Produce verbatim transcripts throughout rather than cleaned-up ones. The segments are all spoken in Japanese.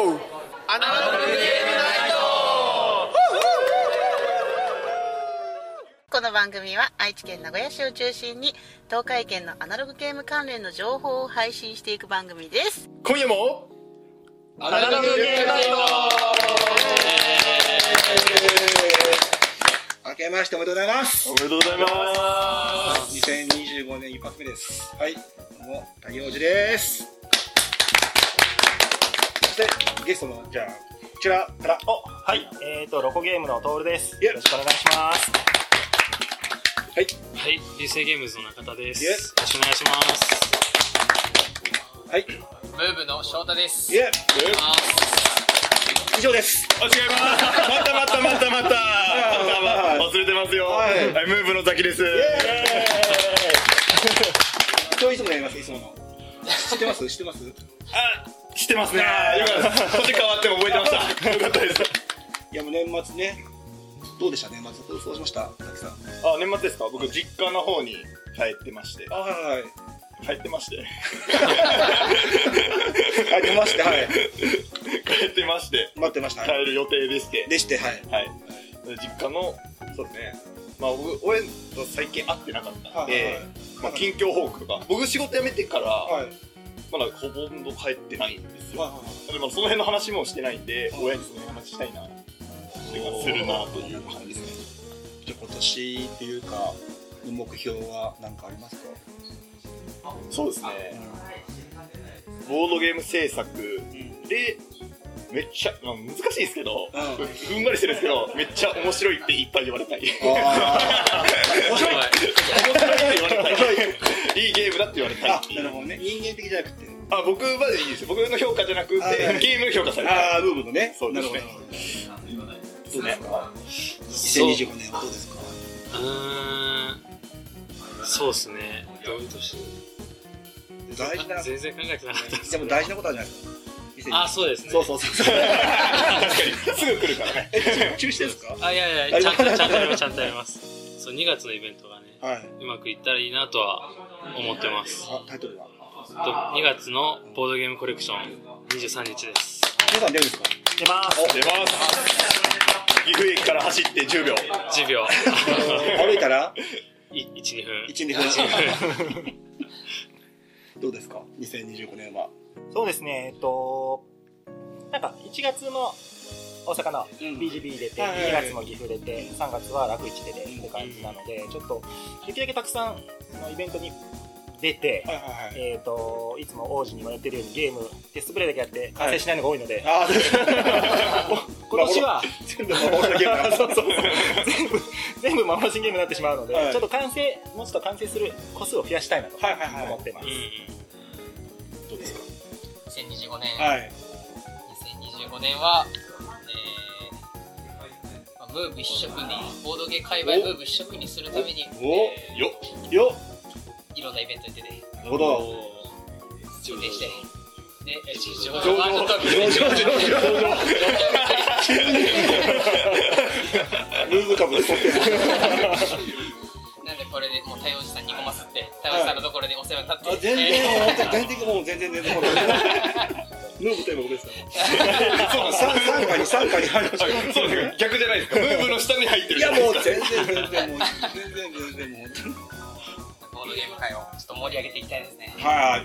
アナログゲームナイト。 この番組は愛知県名古屋市を中心に東海圏のアナログゲーム関連の情報を配信していく番組です。 今夜もアナログゲームナイト。 明けましておめでとうございます。 おめでとうございます。 にせんにじゅうごねん一発目です。はい、どうも谷王子です。そしてゲストのじゃあこちらからおはい、えーとロコゲームのトールです。 いやよろしくお願いします。 はいはい、流星ゲームズの中田です。 いやよろしくお願いします。 はいムーブの翔太です。 いや以上です。 あ、違います。またまたまたまた忘れてますよ。 ははいい、ムーブのザキです。 今日いつもやります。いつもの知ってます知ってますあ、知ってますね。よかった。年変わっても覚えてました。よかったです。 いやもう年末ね、どうでした年末。そうしましたたくさん。 あ、年末ですか。僕実家の方に帰ってまして。 あ、はいはい帰ってまして帰ってましてはい帰ってまして待ってました。 帰る予定でしてでしてはいはい実家のそうですね、まあ僕親と最近会ってなかったんで、 はいはいはい、 まあ近況報告とか僕仕事辞めてから、 はいまだほとんど帰ってないんですよ。 はいはいはい、 でもその辺の話もしてないんで、親にその話したいなっていうかするなという感じですね。 じゃあ今年っていうかの目標は何かありますか？ そうですね、ボードゲーム制作でめっちゃ、まあ、難しいですけど、うん、ふんわりしてるんですけど、めっちゃ面白いっていっぱい言われたい。面白い面白いって言われたい。いいゲームだって言われたい。 あ、なるほどね。人間的じゃなくて、 あ、僕までいいです。僕の評価じゃなくてゲームの評価されたい。 ああ、ムーブのね。 そうですね。 どうですか？にせんにじゅうごねんはどうですか？ うーん、そうですね。どういう年？ 大事な、 全然考えてなかったです。 でも大事なことあるじゃないですか。 あ、そうですね。 そうそうそう。確かにすぐ来るからね。 え、中止ですか？ あ、いやいや、ちゃんとちゃんとやります、ちゃんとやります。そう、にがつのイベントがね、 はい、 うまくいったらいいなとは思ってます。 あ、タイトルは？ とにがつのボードゲームコレクションにじゅうさんにちです。 皆さん出るんですか？ 出ます。 出ます。岐阜駅から走ってじゅうびょう。 じゅうびょう。 歩いたら？ いち、にふん。 いち、にふん。どうですかにせんにじゅうごねんは？ そうですね、えっとなんかいちがつの大阪の ビージービー 出て、 うん、 にがつも岐阜出て、さんがつは楽市出てって感じなので、ちょっとできるだけたくさんのイベントに出て、 はいはいはい、 えっといつも王子にもやってるようにゲームテストプレイだけやって完成しないのが多いので、 はい、 今年は全部幻のゲームそうそう全部全部幻のゲームになってしまうので、 はい、 ちょっと完成もうちょっと完成する個数を増やしたいなと思ってます。 どうですか？ にせんにじゅうごねん、 はい、 にせんにじゅうごねんは、えーまあ、ムーブ一色にボードゲー界隈ムーブ一色にするために、 えー、 よっよっいろんなイベントに出てなるほど準備してで上場場上場ムーブ株で取ってるなんでこれでもう太陽寺さんにごますって太陽寺さんのところでお世話になって、 はい、あ全然全然もう全然全然ムーブといえば僕ですから傘下に傘下に入りました。 そうです逆じゃないですか。ムーブの下に入ってる。 いやもう全然全然もう全然全然もうボードゲーム界をちょっと盛り上げていきたいですね。 はい。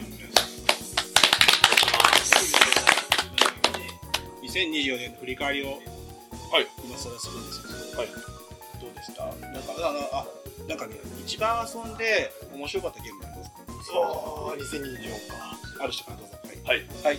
にせんにじゅうよねんの振り返りをはい今更するんですけど、はい、どうでした？なんかあのあなんかね一番遊んで面白かったゲームなんですか？ ああにせんにじゅうよんか。 ある人からどうぞ。 はいはい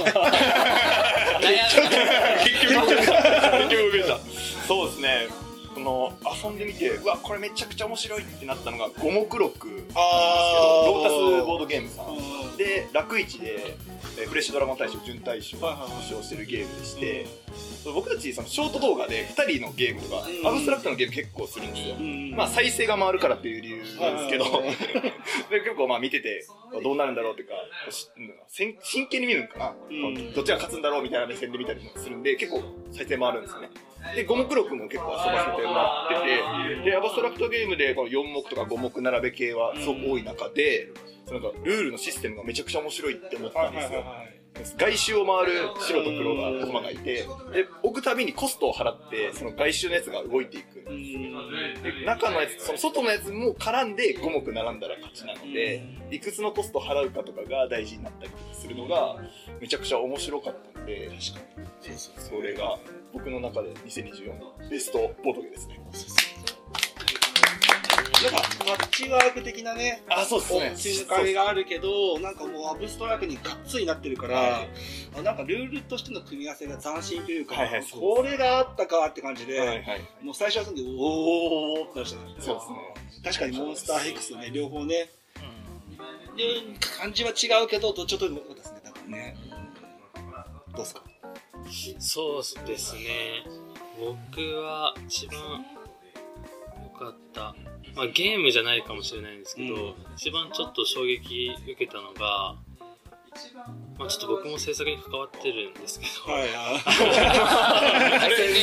結局結局受けた。そうですね、この遊んでみてうわこれめちゃくちゃ面白いってなったのが五目録なんですけど、ロータスボードゲームさんで楽市でフレッシュドラゴン大賞準大賞を受賞してるゲームでして、僕たちそのショート動画でふたりのゲームとかアブストラクトのゲーム結構するんですよ。まあ再生が回るからっていう理由なんですけどで結構まあ見ててどうなるんだろうっていうか真剣に見るのかな、どっちが勝つんだろうみたいな目線で見たりもするんで結構再生回るんですよね。で五目録も結構遊ばせてもらってて、でアブストラクトゲームでこのよん目とかご目並べ系はすごく多い中で、 そのなんかルールのシステムがめちゃくちゃ面白いって思ったんですよ。外周を回る白と黒が駒がいて、で置くたびにコストを払ってその外周のやつが動いていくんですよ。で中のやつ、その外のやつも絡んでご目並んだら勝ちなので、いくつのコストを払うかとかが大事になったりするのがめちゃくちゃ面白かったので、確かにそれが僕の中でにせんにじゅうよんのベストボードゲーですね。 なんかパッチワーク的なね、 あ、そうですね。 展開があるけど、なんかもうアブストラクトにがっつりなってるから、はい、あなんかルールとしての組み合わせが斬新というか、はいはい、これがあったかって感じで、はいはい、もう最初はそんでおーおーってなりましたね。そうですね。確かにモンスターヘックスね、両方ね、うん、で感じは違うけど、どっちとも良かったですね、多分ね。どうですか？ そうですね。僕は一番良かった。まあ、ゲームじゃないかもしれないんですけど、うん、一番ちょっと衝撃受けたのが、まあ、ちょっと僕も制作に関わってるんですけど、はいはい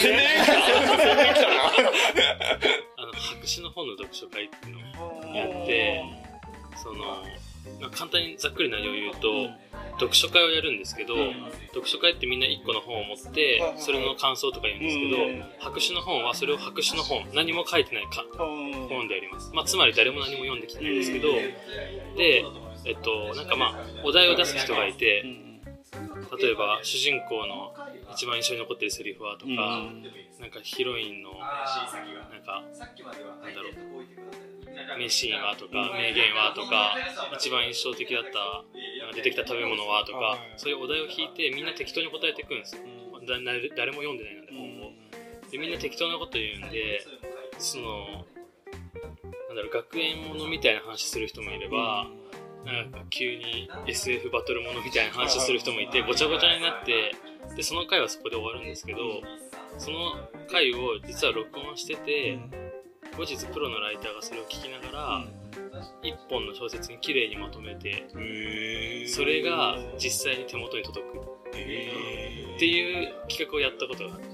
あの白紙の本の読書会っていうのをやって、その簡単にざっくり内容を言うと、うん、読書会をやるんですけど、うん、読書会ってみんないっこの本を持ってそれの感想とか言うんですけど、うん、白紙の本はそれを白紙の本、何も書いてないか、うん、本であります。まあ、つまり誰も何も読んできてないんですけど、うん、で、えっと、なんかまあお題を出す人がいて、例えば主人公の一番印象に残ってるセリフはとか、うん、なんかヒロインのなんかなんだろう名シーンはとか名言はとか、一番印象的だった出てきた食べ物はとか、そういうお題を引いてみんな適当に答えていくんですよ。だ誰も読んでないので本をで、みんな適当なこと言うんで、そのなんだろう学園ものみたいな話する人もいれば、なんか急に エスエフ バトルものみたいな話する人もいて、ごちゃごちゃになって、でその回はそこで終わるんですけど、その回を実は録音してて、後日プロのライターがそれを聞きながら一本の小説に綺麗にまとめて、それが実際に手元に届くっていう企画をやったことがあって、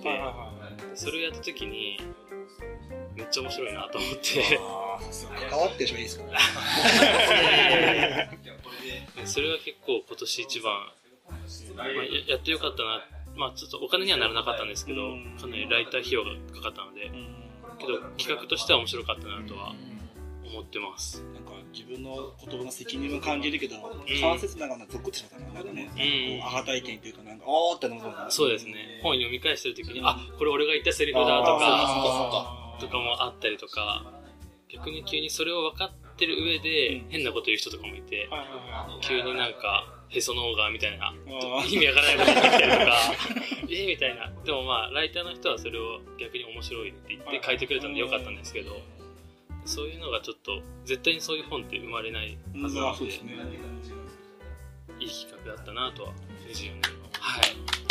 それをやった時にめっちゃ面白いなと思って、 変わってしまいいですかねそれは結構今年一番、まあ、やってよかったな。まあちょっとお金にはならなかったんですけど、かなりライター費用がかかったので、けど企画としては面白かったなとは思ってます。 なんか自分の言葉の責任も感じるけど、間接ながらゾクッとしまったなんかね、うん、アハ体験というかなんかおーってなるのが、 そうですね。本読み返してる時に、あ、これ俺が言ったセリフだとかとかもあったりとか、逆に急にそれを分かってる上で変なこと言う人とかもいて、急になんかへその緒がみたいな意味わからないこと言ってきたりとかえーみたいな。でもまあライターの人はそれを逆に面白いって言って書いてくれたのでよかったんですけど、そういうのがちょっと絶対にそういう本って生まれないはずなので、いい企画だったなとはにじゅうよねんのはい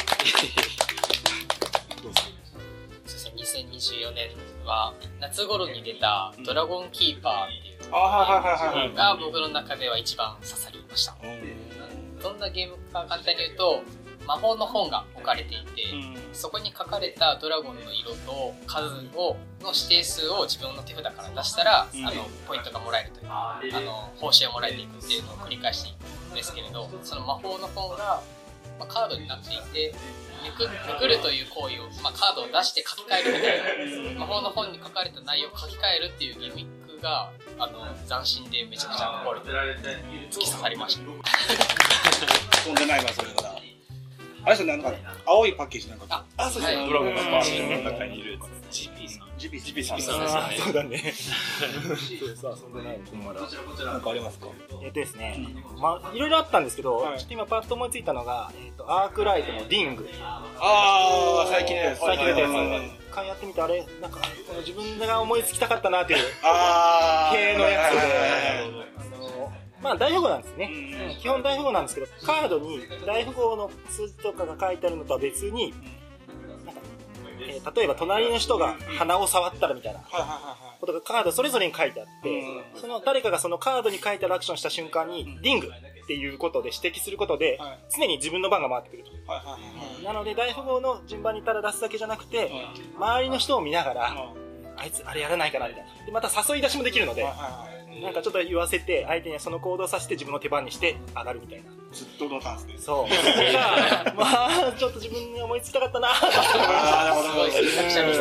どうぞ。 そうですね、にせんにじゅうよねんは夏頃に出たドラゴンキーパーっていうのが僕の中では一番刺さりました。どんなゲームか簡単に言うと、魔法の本が置かれていて、うん、そこに書かれたドラゴンの色と数をの指定数を自分の手札から出したら、うん、あのポイントがもらえるというあの報酬がもらえていくっていうのを繰り返していくんですけれど、その魔法の本が、まあ、カードになっていて、めく、めくるという行為を、まあ、カードを出して書き換えるみたいな、魔法の本に書かれた内容を書き換えるっていうギミックがあの斬新でめちゃくちゃ残る突き刺さりました飛んでないわそれが。あれですよね、なんか青いパッケージなんかあ、 あ、 そうですね、ドラゴンのパーの中にいるジーピー さんジーピー さんですね。そうだねそうです、遊んでないのまだなんかありますか？ えっとですね、まあいろいろあったんですけど、はい、ちょっと今パッと思いついたのが、えっとアークライトのリング。 ああ、最近ね、 最近出たやつ。一回やってみて、あれなんか自分が思いつきたかったなっていうあ系のやつで、あのまあ大富豪なんですね、うん、基本大富豪なんですけど、カードに大富豪の数字とかが書いてあるのとは別に、なんか、えー、例えば隣の人が鼻を触ったらみたいなことがカードそれぞれに書いてあって、その誰かがそのカードに書いてあるアクションした瞬間にリングっていうことで指摘することで常に自分の番が回ってくると。なので大富豪の順番にただ出すだけじゃなくて、周りの人を見ながらあいつあれやらないかなみたいなで、また誘い出しもできるので、 なんかちょっと言わせて相手にその行動させて自分の手番にして上がるみたいな。 ずっとのタンスで。 そう。それがまあちょっと自分に思いつきたかったな。 ああ、なるほど。 めっちゃ面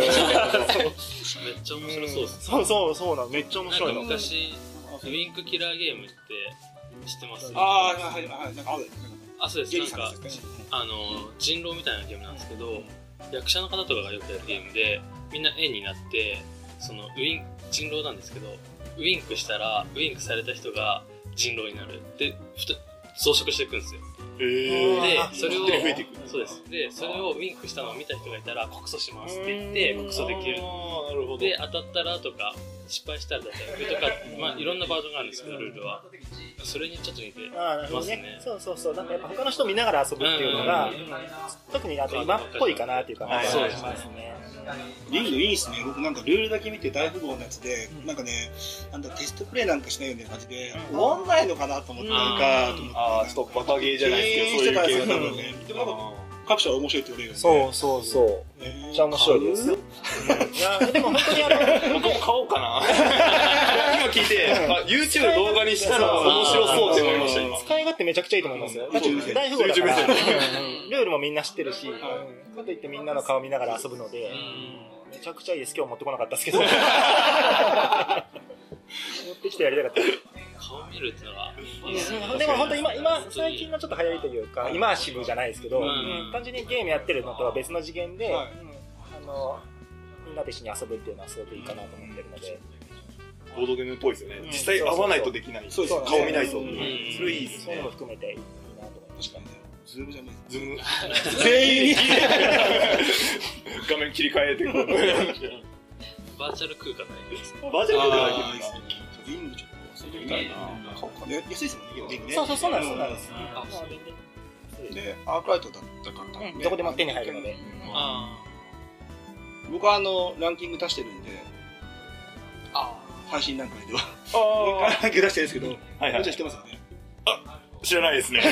白そうです。 そうそうそうなの。めっちゃ面白いの。 昔ウィンクキラーゲームって知ってます？ ああ、はいはい、なんかあ、そうです。なんかあの人狼みたいなゲームなんですけど、役者の方とかがよくやるゲームで、みんな円になってそのウィン人狼なんですけど、ウィンクしたらウィンクされた人が人狼になる。で、増殖していくんですよ。 えー、 で、それを増えていく。 そうです。で、それをウィンクしたのを見た人がいたら告訴しますって言って告訴できる。 なるほど。 で、当たったらとか失敗したらだったらとか、まあいろんなバージョンがあるんですけど、ルールはそれにちょっと似てますね。 そうそうそう。なんかやっぱ他の人見ながら遊ぶっていうのが、特にあと今っぽいかなっていう感じがしますね。 リングいいですね。僕なんかルールだけ見て大富豪のやつで、なんかね、なんだテストプレイなんかしないような感じで終わんないのかなと思ったのかと思って、 ああ、ちょっとバカゲーじゃないですけど、そういう系のね。 でもなんか各社は面白いって言われるんで。 そうそうそう。めっちゃ面白いです。いやでも本当にあの僕も買おうかな。今聞いて、YouTube 動画にしたら面白そうって思いました今。 使い勝手めちゃくちゃいいと思いますよ。大富豪だからルールもみんな知ってるし、かといってみんなの顔見ながら遊ぶので、めちゃくちゃいいです。今日持ってこなかったですけど。持ってきてやりたかった。 顔見るってのがいいですね。でも本当今今最近のちょっと流行りというか、イマーシブじゃないですけど、単純にゲームやってるのとは別の次元で、あのみんなで一緒に遊ぶっていうのはすごくいいかなと思ってるので。 ボードゲームっぽいですよね。実際会わないとできない。そうです。顔見ないと。それいいですね。 そういうのも含めていいなと思いましたね。 ズームじゃない。 ズーム。全員画面切り替えてこう。 バーチャル空間ないですか？ バーチャル空間ないですか？ リングちょっと忘れてみたいな。買おうかね。安いですもんね。リングね。 そうそうそうなんです。そうなんです。 で、アークライトだったから、 どこでも手に入るので。 僕はあのランキング出してるんで、配信段階ではランキング出してるんですけど、もちろん知ってますよね。 あ、知らないですね。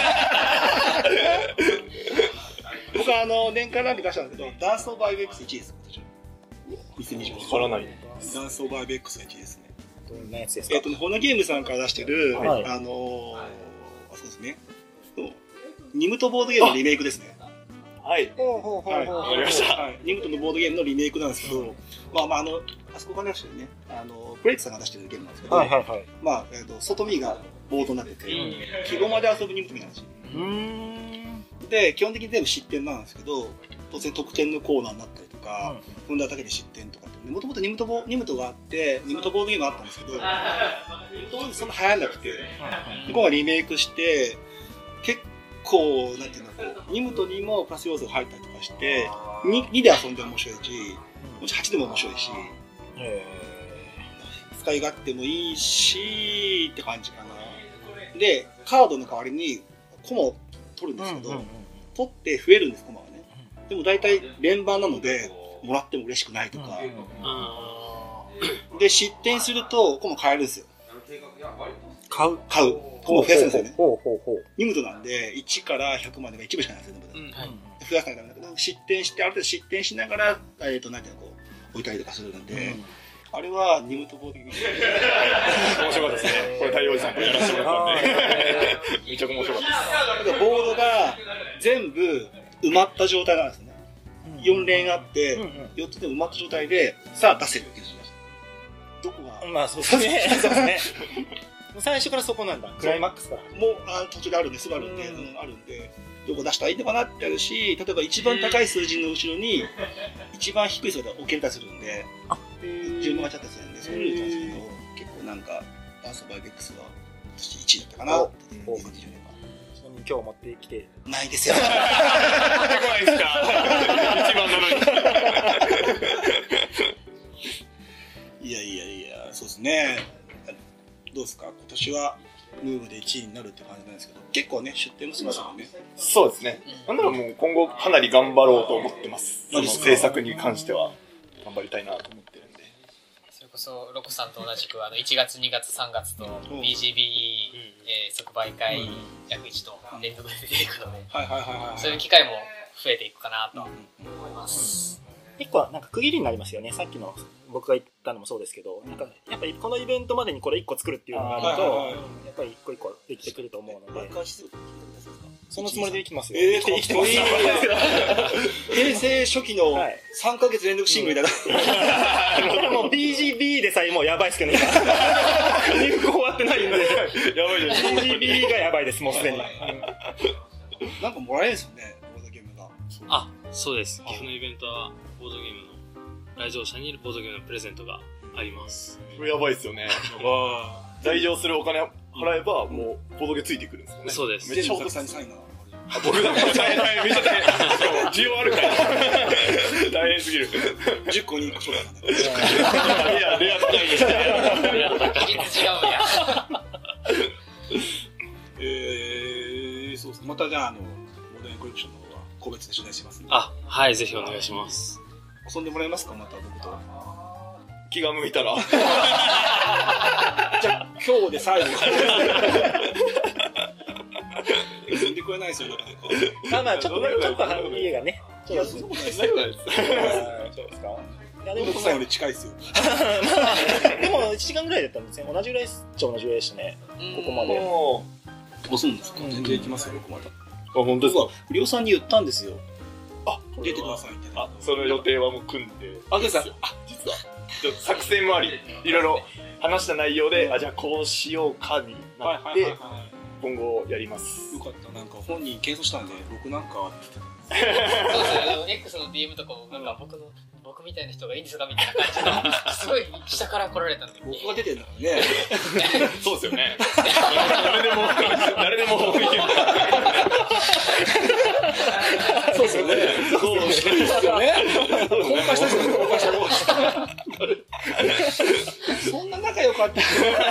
僕はあの年間ランキング出したんですけど、ダンスオーバーアイベックスいちいです。にせんにじゅうに。 わからない。 ダンスオーバーアイベックスがいちいですね。 どんなやつですか？ えっとホノゲームさんから出してる、あのあそうですね。ニムトボードゲームのリメイクですね。 はい。 ほうほうほうほう。 わかりました。 ニムトのボードゲームのリメイクなんですけど、まあまああのあそこが出してるね、あのプレイツさんが出してるゲームなんですけど、 はいはいはい。 まあえっと外見がボードになってて、記号まで遊ぶニムト見なんですよ。 うーん。 で基本的に全部失点なんですけど、当然得点のコーナーになったりとか、踏んだだけで失点とかって、もともとニムトボニムトがあってニムトボードゲームがあったんですけど、当時そんな流行らなくて、今回リメイクして結構なんていうのこうニムトにもプラス要素が入ったりとかして、に, にで遊んでも面白いし、もしはちでも面白いし、使い勝手もいいしって感じかな。でカードの代わりにコマを取るんですけど、うんうんうん、取って増えるんですコマはね。でも大体連番なのでもらっても嬉しくないとか、うん、で失点するとコマ変えるんですよ。 買う買うコマ増やすんですよね。 ほうほうほう。 ニムトなんでいちからひゃくまでがいち部しかないんですよ、うん、増やさないとダメだけど、失点してある程度失点しながら、えーとなんていうのこう置いたりとかするんで、うん、あれはニムトボードゲーム面白かったですね。これ太陽さんとやらせてもらったんでめちゃくちゃ面白かったです。 ボードが全部埋まった状態なんですね、うん、よん連あって、うんうん、よっつで埋まった状態でさあ出せるっていうどこがまあそうですねそうですね最初からそこなんだ。クライマックスからもうあ途中であるんですぐあるんで、うんうん、あるんでどこ出したらいいのかなってあるし、例えば一番高い数字の後ろに一番低い数字が置けたりするんで、順番がちゃったりするんで、そういうの言ったんですけど、結構なんかダンスオブアイベックスは私いちいだったかなって。にせんにじゅうねんはちなみに今日持ってきてないですよ。 持ってこないですか一番なのにいやいやいや、そうですね。どうですか今年はムーブでいちいになるって感じなんですけど、結構ね出店もしますよね。 そうですね。なんだろう、もう今後かなり頑張ろうと思ってます。その制作に関しては頑張りたいなと思ってるんで。 それこそロコさんと同じくあのいちがつにがつさんがつと ビージービー、えー、即売会約いちと連続で出ていくので、そういう機会も増えていくかなと思います。 一個はなんか区切りになりますよね。さっきの僕が言ったのもそうですけど、なんかやっぱりこのイベントまでにこれいっこ作るっていうのがあると、やっぱり一個一個できてくると思うので、そのつもりで生きてますよ。 えー、生きてます。平成初期のさんかげつ連続シングルだな。 これもう ビージービー でさえもうやばいですけどね。入稿終わってないんで、やばいです。ビージービー がやばいです、もうすでに。 なんかもらえるんですよね、ボードゲームが。 あ、そうです。岐阜のイベントはボードゲームの来場者にボードゲームのプレゼントがあります。 これやばいですよね。来場するお金払えばもうボードゲーついてくるんですよね。 そうです。 めっちゃお得さんにサインが。 僕だめっちゃ大変、めっちゃ大変。需要あるから大変すぎる。 じゅっこにいっこそうだな。いや、レア高いですね。 レア高い。違うや。 えー、そうですね。またじゃあ、あの、ボードゲームコレクションの方は個別で取材しますんで。 あ、はい、ぜひお願いします。 遊んでもらえますか、また僕と。 気が向いたら。 じゃあ、今日で最後。遊んでくれないですよ、なかなか。 まあまあ、ちょっと、ちょっと家がね。 いや、そうですね。そうですか。いや、でも、 僕さんより近いですよ。 でも、いちじかんぐらいだったんですね。同じぐらいっちゃ同じぐらいでしたね。ここまで。 あ、そうなんですか。全然行きますよ、僕また。 あ、本当ですか。 不良さんに言ったんですよ。 あ、 出てくださいって。 あ、その予定はもう組んで。 あ、そうですか。 あ、実は。ちょっと作戦もあり、いろいろ話した内容で、あ、じゃあこうしようかになって、今後やります。 よかった。なんか本人検討したんで、僕なんかそうですよね。X の ディーエム とかもなんか僕の僕みたいな人がいいんですかみたいな感じのすごい下から来られたんで。 僕が出てるんだからね。 そうですよね。誰でも誰でもそうですよね。そうですよね。公開した人ですよ。公開したそんな仲良かった。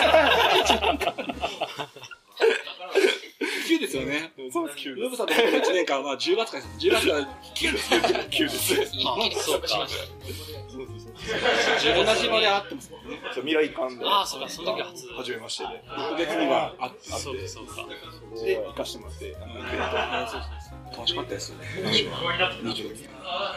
きゅうですよね。 そうです、きゅう。 ルーブさんといちねんかんはじゅうがつからです。じゅうがつからきゅうです。 きゅうです。 一気にそうか。 同じ場で会ってますもんね。 未来館で。 ああ、そうか、その時初。 初めましてで。 特別には会って。 そうか、そうか。 で、行かしてもらって、 楽しかったですよね。にじゅうろくねん。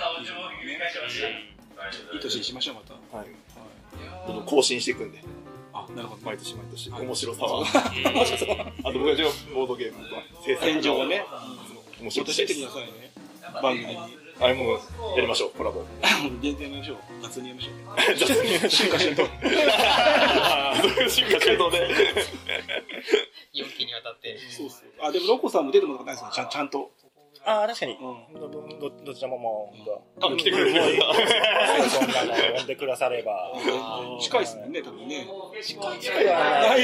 いい年にしましょう、また。はい。 どんどん更新していくんで。 あ、なるほど。 毎年毎年。面白さは。あと僕たちのボードゲームとか、制作上がね、面白くしてくださいね。番組に。あれもやりましょう、コラボ。 全然やりましょう。雑にやりましょう。雑に進化してると。進化してるとね。 よんきにわたって。 そうそう。あ、でもロコさんも出てもらったないですよ。ちゃんちゃんと。 ああ、確かに。どどちらももう、 多分来てくれる。 そんなの呼んでくだされば。 近いですもんね、多分ね。 近いはない。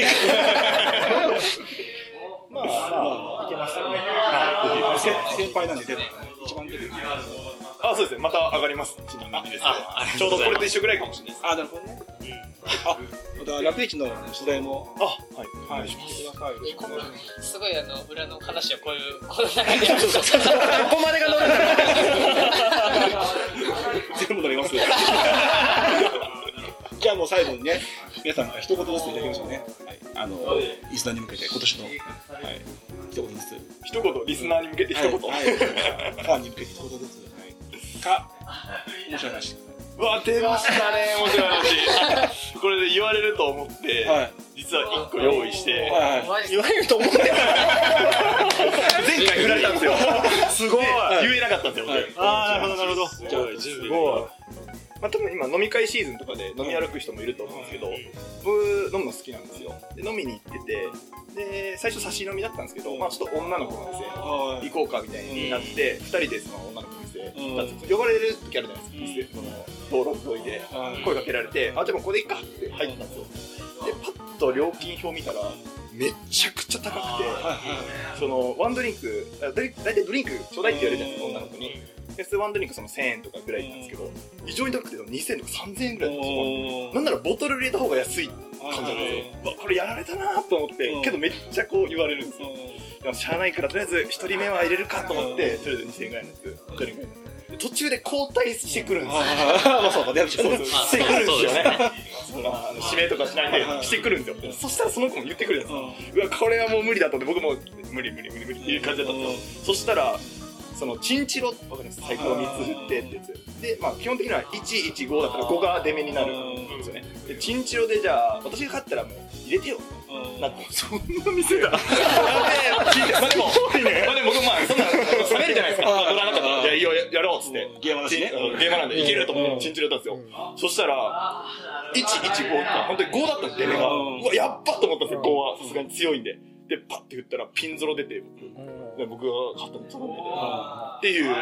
まあまあ、いけますよね。 先輩なんで出るの一番出る。 あ、そうですね。また上がります。ちょうどこれと一緒ぐらいかもしれないです。 あ、なるほどね。あ、またラプイチの取材も。 あ、はい。お願いします。 すごいあの裏の話をこういうこの中でここまでが乗る。 全部乗ります。じゃあもう最後にね、皆さん一言ずついただきましょうね。あのリスナーに向けて今年の一言ずつ。 一言リスナーに向けて一言。ファンに向けて一言ずつ。か面白い話。 うわ、出ましたね、面白い話。これで言われると思って、実は一個用意して、 言われると思って。 前回振られたんですよ。すごい。言えなかったんですよ。 ああ、なるほどなるほど。 じゃあ準備。まあ、多分今飲み会シーズンとかで飲み歩く人もいると思うんですけど、僕飲むの好きなんですよ。で飲みに行ってて、で最初差し飲みだったんですけど、まあちょっと女の子の店行こうかみたいになって、ふたりでその女の子の店呼ばれる時あるじゃないですか。その道路沿いで声かけられて、あ、でもここでいいかって入ったんですよ。でパッと料金表見たらめちゃくちゃ高くて、そのワンドリンクだいたいドリンクちょうだいって言われるじゃないですか、女の子に。でワンドリンクそのせんえんとかぐらいなんですけど、異常に高くてにせんえんとかさんぜんえんぐらいなんですよ。なんならボトル入れた方が安い感じなんですよ。わ、これやられたなと思って、けどめっちゃこう言われるんですよ。でもしゃあないからとりあえずひとりめは入れるかと思って、とりあえずにせんえんぐらいのやつドリンク途中で交代してくるんですよ。 まあそうか、でもしてくるんですよね。指名とかしないでしてくるんですよ。そしたらその子も言ってくるんですよ。うわ、これはもう無理だと思って、僕も無理無理無理無理っていう感じだったんですよ。そしたらそのチンチロわかります？サイコロみっつ振ってってやつで、まあ基本的にはいちいちごだったらごが出目になるんですよね。でチンチロでじゃあ私が勝ったらもう入れてよなって、そんな店だ。まあでもまあでも僕まあそんな冷めるじゃないですか。乗らなかったらいやいいよやろうっつってゲームだしね、 ゲームなんでいけると思ってチンチロやったんですよ。そしたらいちいちごが本当にごだったんで出目が、うわやっばと思ったんですよ。ごはさすがに強いんで。でパッて振ったらピンゾロ出て僕で僕が勝ったんですよっていう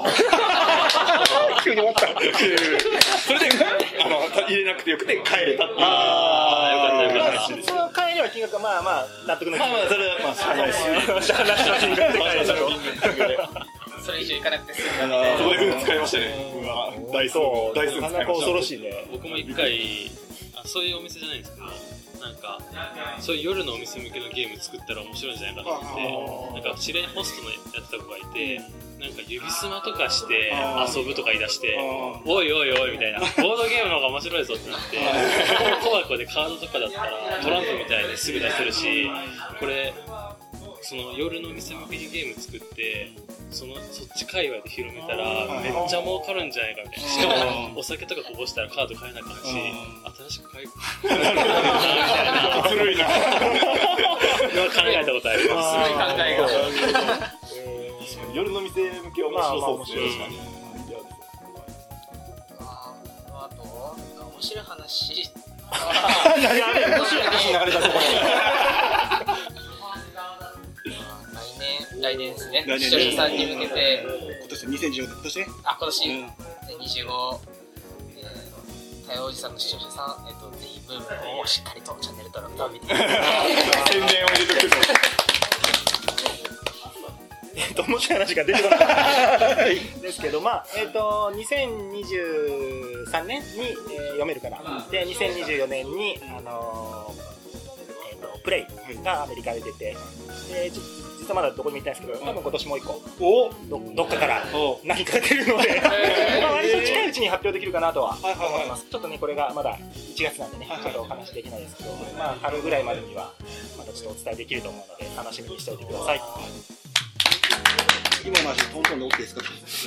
急に思ったそれであの入れなくてよくて帰れたっていう。 ああよかったよかった。その帰りは金額はまあまあ納得の金額。まあまあそれはまあしゃあないししゃあないし金額で帰れたよ。 それ以上いかなくて済むみたいな。そこで運使いましたね。うわダイスをダイス使いました。なかなか恐ろしいね。 僕も一回あそういうお店じゃないんですけど、なんかそういう夜のお店向けのゲーム作ったら面白いんじゃないかと思って、なんか知り合いホストのやってた子がいて、なんか指スマとかして遊ぶとか言い出して、おいおいおいみたいな、ボードゲームの方が面白いぞってなって、小箱でカードとかだったらトランプみたいですぐ出せるし、これその夜の店向けにゲーム作ってそのそっち界隈で広めたらめっちゃ儲かるんじゃないかみたいな。しかもお酒とかこぼしたらカード買えなくなるし、新しく買いみたいなずるいな考えたことあります。 そういう考えが夜の店向け面白そうですね。 あと面白い話何あれ面白い話流れたぞこれ。 来年ですね。視聴者さんに向けて今年にせんじゅうよねん今年ね。 あ今年にせんにじゅうご太陽おじさんの視聴者さん、えっとぜひムーブをしっかりとチャンネル登録と見てください。 宣伝を入れてくる。 えっと面白い話が出てこなかったですけど、まあえっとにせんにじゅうさんねんに、えー、読めるかな。でにせんにじゅうよねんにあのー、えっとプレイがアメリカで出て、で実はまだどこにも行ってないですけど、多分今年もう一個お ど, どっかから何か出るので、まあ割と近いうちに発表できるかなとは思います。ちょっとねこれがまだいちがつなんでね、ちょっとお話できないですけど、まあ春ぐらいまでにはまたちょっとお伝えできると思うので楽しみにしておいてください。 今の話トントンで OK ですか？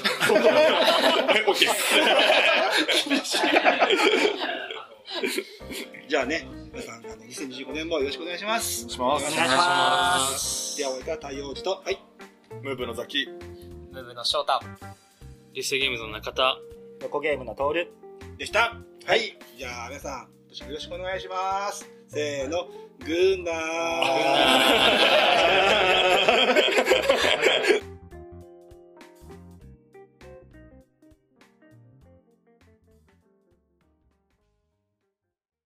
OK です。 じゃあね、皆さんあのにせんにじゅうごねんもよろしくお願いします。 お願いします。 ではお相手は太陽寺と、はい、 ムーブのザキ、 ムーブの翔太、 リスゲームズの中田、 横ゲームのトールでした。はい、じゃあ皆さん今年もよろしくお願いします。せーの、グーナー。